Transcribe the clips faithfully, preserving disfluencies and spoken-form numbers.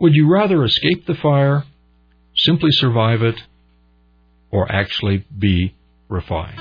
Would you rather escape the fire, simply survive it, or actually be refined?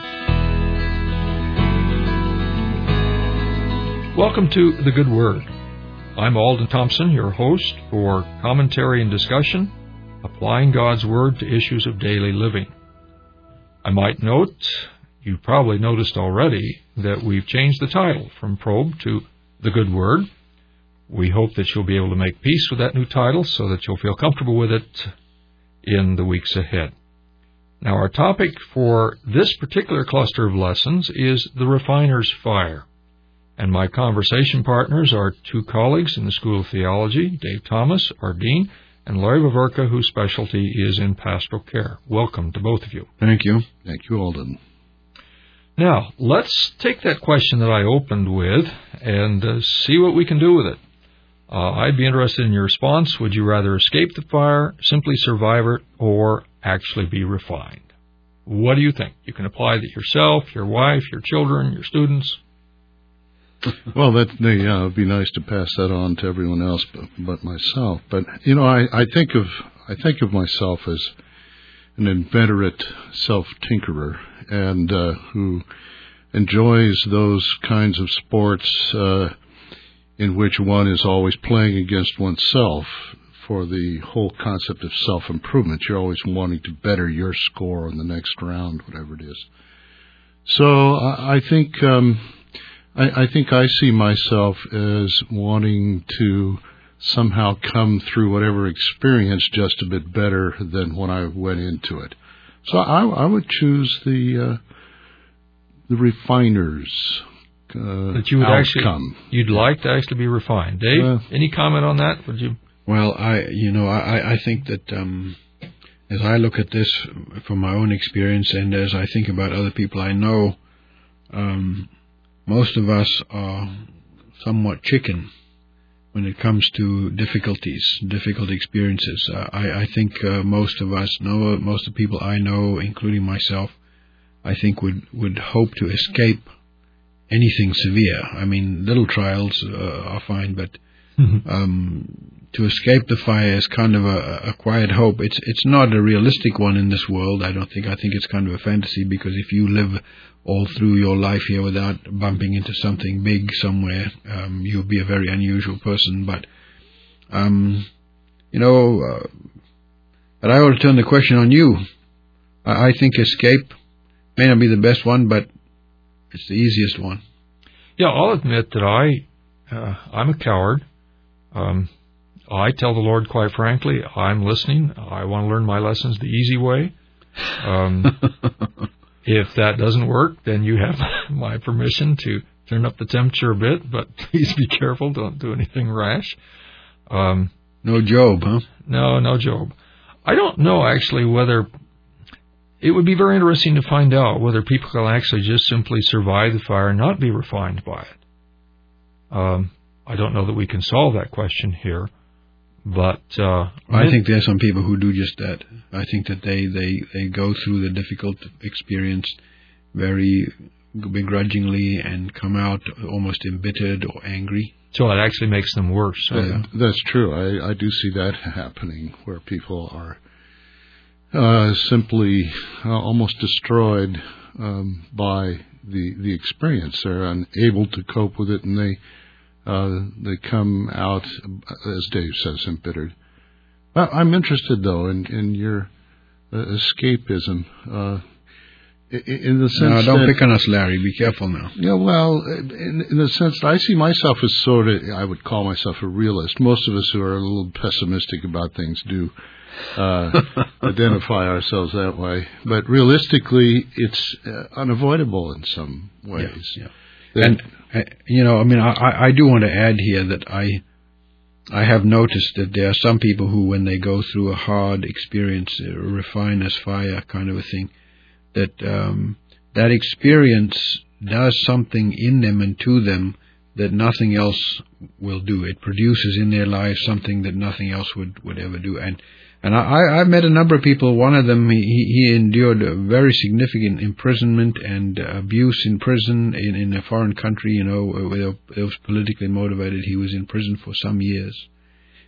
Welcome to The Good Word. I'm Alden Thompson, your host for commentary and discussion, applying God's Word to issues of daily living. I might note, you probably noticed already, that we've changed the title from Probe to The Good Word. We hope that you'll be able to make peace with that new title so that you'll feel comfortable with it in the weeks ahead. Now, our topic for this particular cluster of lessons is the refiner's fire. And my conversation partners are two colleagues in the School of Theology, Dave Thomas, our dean, and Larry Vaverka, whose specialty is in pastoral care. Welcome to both of you. Thank you. Thank you, Alden. Now, let's take that question that I opened with and uh, see what we can do with it. Uh, I'd be interested in your response. Would you rather escape the fire, simply survive it, or actually be refined? What do you think? You can apply that yourself, your wife, your children, your students. Well, that yeah, it'd be nice to pass that on to everyone else but, but myself. But you know, I, I think of I think of myself as an inveterate self-tinkerer and uh, who enjoys those kinds of sports uh, in which one is always playing against oneself for the whole concept of self-improvement. You're always wanting to better your score in the next round, whatever it is. So I, I think um, I, I think I see myself as wanting to somehow come through whatever experience just a bit better than when I went into it. So I, I would choose the uh, the refiner's uh, that you would outcome. Actually, you'd like to actually be refined. Dave, uh, any comment on that? Would you? Well, I you know I I think that um, as I look at this from my own experience and as I think about other people I know, um, most of us are somewhat chicken when it comes to difficulties, difficult experiences. Uh, I, I think uh, most of us know, most of the people I know, including myself, I think would, would hope to escape anything severe. I mean, little trials uh, are fine, but mm-hmm. um, to escape the fire is kind of a, a quiet hope. It's it's not a realistic one in this world, I don't think. I think it's kind of a fantasy, because if you live all through your life here without bumping into something big somewhere, um, you'll be a very unusual person. But, um, you know, uh, but I ought to turn the question on you. I, I think escape may not be the best one, but it's the easiest one. Yeah, I'll admit that I, uh, I'm a coward. Um, I tell the Lord quite frankly, I'm listening. I want to learn my lessons the easy way. Um, if that doesn't work, then you have my permission to turn up the temperature a bit, but please be careful. Don't do anything rash. Um, no Job, huh? No, no Job. I don't know, actually, whether it would be very interesting to find out whether people can actually just simply survive the fire and not be refined by it. Um, I don't know that we can solve that question here. But uh, I think there are some people who do just that. I think that they, they, they go through the difficult experience very begrudgingly and come out almost embittered or angry. So it actually makes them worse. Uh, yeah. That's true. I, I do see that happening, where people are uh, simply uh, almost destroyed um, by the the experience. They're unable to cope with it, and they Uh, they come out, as Dave says, embittered. Well, I'm interested, though, in, in your uh, escapism. Uh, in, in the sense no, don't that, pick on us, Larry. Be careful now. Yeah, well, in, in the sense that I see myself as sort of, I would call myself a realist. Most of us who are a little pessimistic about things do uh, identify ourselves that way. But realistically, it's uh, unavoidable in some ways. Yeah, yeah. And, uh, you know, I mean, I, I do want to add here that I I have noticed that there are some people who, when they go through a hard experience, a refiner's fire kind of a thing, that um, that experience does something in them and to them that nothing else will do. It produces in their lives something that nothing else would, would ever do. And and I, I've met a number of people. One of them, he, he endured a very significant imprisonment and abuse in prison in, in a foreign country, you know, where it was politically motivated. He was in prison for some years.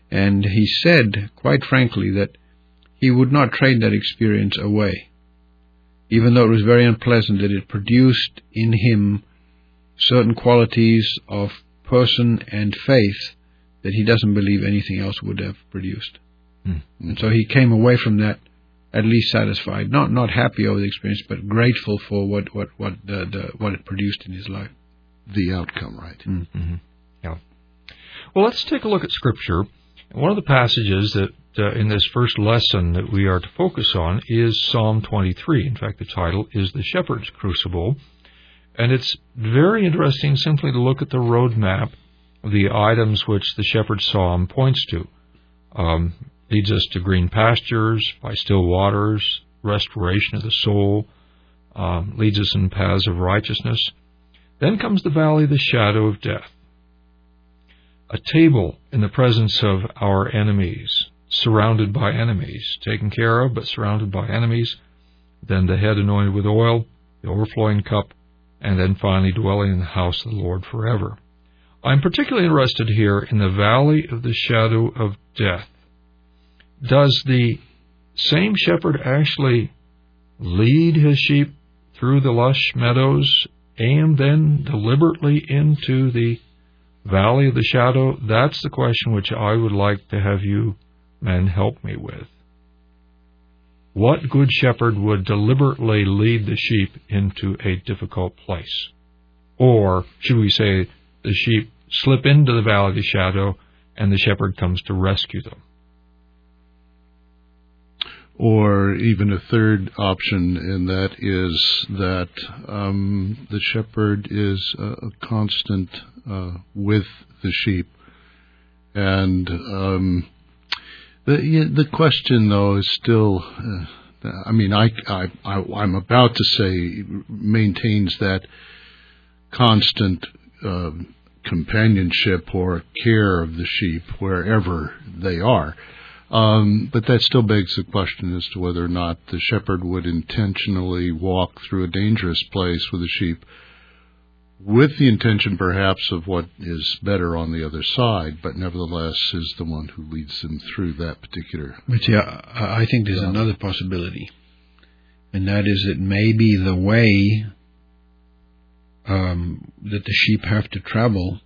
And he said, quite frankly, that he would not trade that experience away, even though it was very unpleasant, that it produced in him certain qualities of person and faith that he doesn't believe anything else would have produced. Mm-hmm. And so he came away from that at least satisfied, not not happy over the experience, but grateful for what what what the, the what it produced in his life. The outcome, right? Mm-hmm. Yeah. Well, let's take a look at Scripture. One of the passages that uh, in this first lesson that we are to focus on is Psalm twenty-three. In fact, the title is The Shepherd's Crucible. And it's very interesting simply to look at the roadmap of the items which the shepherd's psalm points to. Um, leads us to green pastures, by still waters, restoration of the soul, um, leads us in paths of righteousness. Then comes the valley of the shadow of death. A table in the presence of our enemies, surrounded by enemies, taken care of but surrounded by enemies. Then the head anointed with oil, the overflowing cup, and then finally dwelling in the house of the Lord forever. I'm particularly interested here in the valley of the shadow of death. Does the same shepherd actually lead his sheep through the lush meadows and then deliberately into the valley of the shadow? That's the question which I would like to have you men help me with. What good shepherd would deliberately lead the sheep into a difficult place? Or, should we say, the sheep slip into the valley of the shadow and the shepherd comes to rescue them? Or even a third option, and that is that um, the shepherd is a, a constant uh, with the sheep. And um, the the question, though, is still, uh, I mean, I, I, I, I'm about to say maintains that constant uh, companionship or care of the sheep wherever they are. Um, but that still begs the question as to whether or not the shepherd would intentionally walk through a dangerous place with the sheep with the intention perhaps of what is better on the other side, but nevertheless is the one who leads them through that particular... But yeah, I think there's yeah. another possibility, and that is that maybe the way um, that the sheep have to travel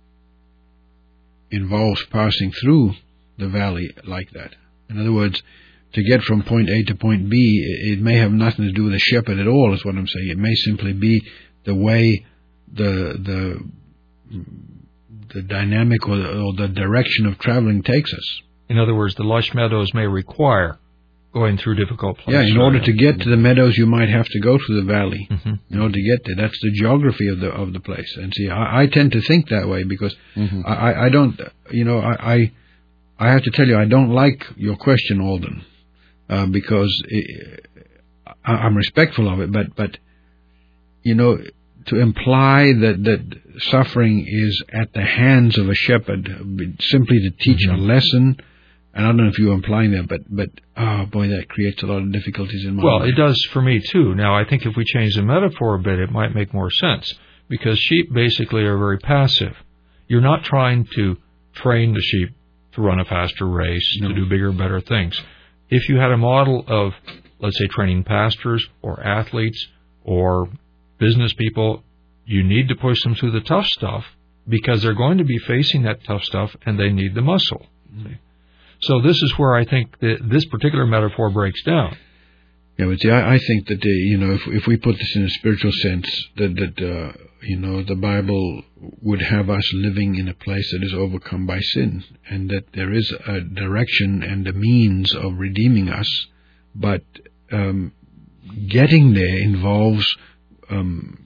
involves passing through the valley like that. In other words, to get from point A to point B, it may have nothing to do with the shepherd at all, is what I'm saying. It may simply be the way the the the dynamic or the, or the direction of traveling takes us. In other words, the lush meadows may require going through difficult places. Yeah, in order to get to the meadows, you might have to go through the valley mm-hmm. in order to get there. That's the geography of the of the place. And see, I, I tend to think that way because mm-hmm. I, I don't, you know, I, I I have to tell you, I don't like your question, Alden, uh, because it, I, I'm respectful of it, but, but, you know, to imply that, that suffering is at the hands of a shepherd simply to teach mm-hmm. a lesson, and I don't know if you're implying that, but, but, oh boy, that creates a lot of difficulties in my Well, life. It does for me too. Now, I think if we change the metaphor a bit, it might make more sense, because sheep basically are very passive. You're not trying to train the sheep to run a faster race, no. to do bigger, better things. If you had a model of, let's say, training pastors or athletes or business people, you need to push them through the tough stuff because they're going to be facing that tough stuff and they need the muscle. Mm-hmm. So this is where I think that this particular metaphor breaks down. Yeah, but see, I, I think that, uh, you know, if, if we put this in a spiritual sense, that, that uh, you know, the Bible would have us living in a place that is overcome by sin, and that there is a direction and a means of redeeming us, but um, getting there involves, um,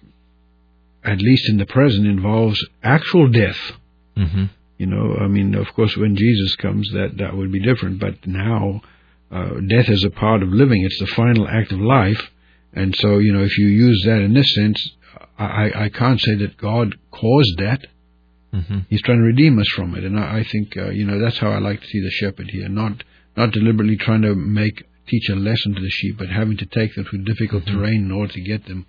at least in the present, involves actual death. Mm-hmm. You know, I mean, of course, when Jesus comes, that, that would be different, but now... Uh, death is a part of living. It's the final act of life. And so, you know, if you use that in this sense, I, I can't say that God caused that. Mm-hmm. He's trying to redeem us from it. And I, I think, uh, you know, that's how I like to see the shepherd here. Not not deliberately trying to make teach a lesson to the sheep, but having to take them through difficult mm-hmm. terrain in order to get them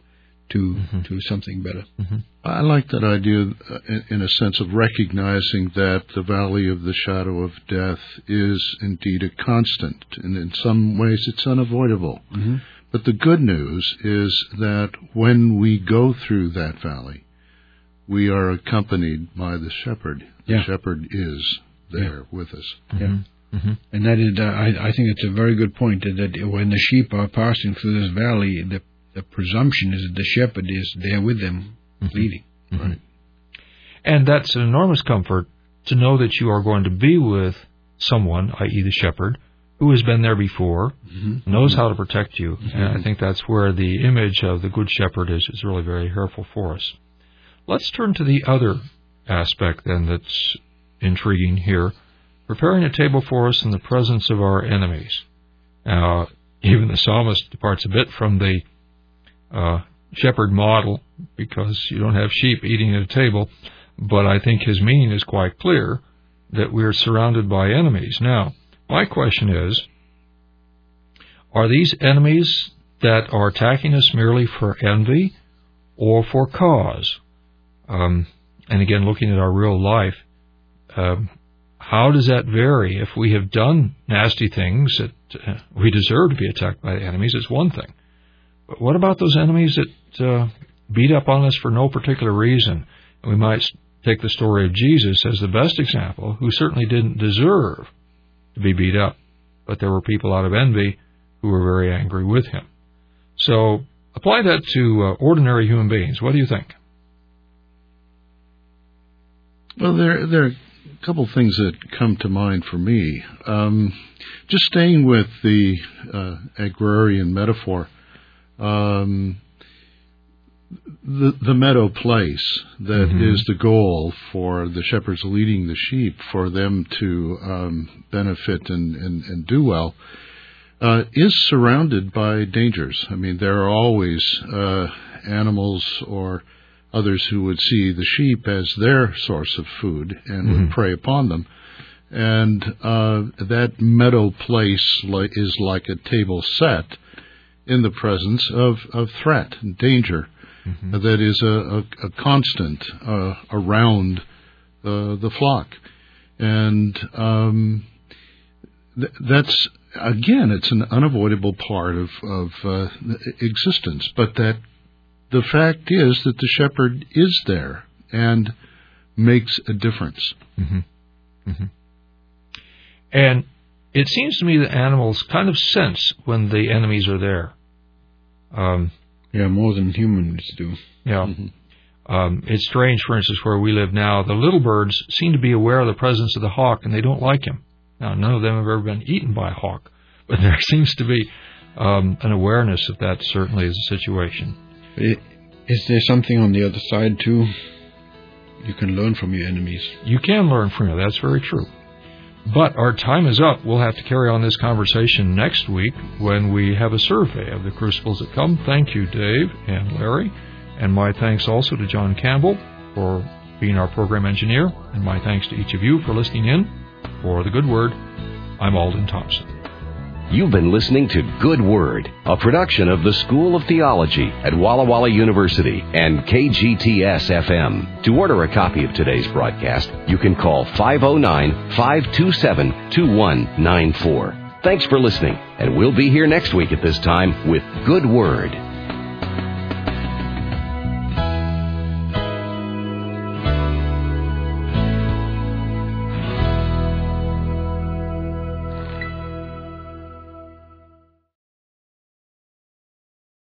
to mm-hmm. to something better. Mm-hmm. I like that idea uh, in, in a sense of recognizing that the valley of the shadow of death is indeed a constant, and in some ways it's unavoidable. Mm-hmm. But the good news is that when we go through that valley, we are accompanied by the shepherd. The yeah. shepherd is there yeah. with us. Yeah. Mm-hmm. And that is, uh, I, I think it's a very good point, that, that when the sheep are passing through this valley, the, the presumption is that the shepherd is there with them, mm-hmm. leading. Mm-hmm. Right. And that's an enormous comfort to know that you are going to be with someone, that is the shepherd, who has been there before, mm-hmm. knows how to protect you. Mm-hmm. And I think that's where the image of the Good Shepherd is, is really very helpful for us. Let's turn to the other aspect, then, that's intriguing here. Preparing a table for us in the presence of our enemies. Now, even the psalmist departs a bit from the uh, shepherd model, because you don't have sheep eating at a table, but I think his meaning is quite clear, that we're surrounded by enemies. Now, my question is, are these enemies that are attacking us merely for envy or for cause? Um, and again, looking at our real life, um, how does that vary? If we have done nasty things that uh, we deserve to be attacked by the enemies, it's one thing. But what about those enemies that uh, beat up on us for no particular reason? And we might take the story of Jesus as the best example, who certainly didn't deserve to be beat up, but there were people out of envy who were very angry with him. So apply that to uh, ordinary human beings. What do you think? Well, there, there are a couple of things that come to mind for me. Um, just staying with the uh, agrarian metaphor, um, the, the meadow place that mm-hmm. is the goal for the shepherds leading the sheep, for them to um, benefit and, and, and do well, uh, is surrounded by dangers. I mean, there are always uh, animals or others who would see the sheep as their source of food and mm-hmm. would prey upon them. And uh, that meadow place li- is like a table set in the presence of, of threat and danger. Mm-hmm. That is a, a, a constant uh, around uh, the flock. And um, th- that's, again, it's an unavoidable part of, of uh, existence. But that the fact is that the shepherd is there and makes a difference. Mm-hmm. Mm-hmm. And it seems to me that animals kind of sense when the enemies are there. Um Yeah, more than humans do. Yeah. Mm-hmm. Um, it's strange, for instance, where we live now, the little birds seem to be aware of the presence of the hawk, and they don't like him. Now, none of them have ever been eaten by a hawk, but there seems to be um, an awareness that that certainly is a situation. Is there something on the other side, too? You can learn from your enemies. You can learn from them. That's very true. But our time is up. We'll have to carry on this conversation next week when we have a survey of the crucibles that come. Thank you, Dave and Larry. And my thanks also to John Campbell for being our program engineer. And my thanks to each of you for listening in. For The Good Word, I'm Alden Thompson. You've been listening to Good Word, a production of the School of Theology at Walla Walla University and K G T S F M. To order a copy of today's broadcast, you can call five oh nine, five two seven, two one nine four. Thanks for listening, and we'll be here next week at this time with Good Word.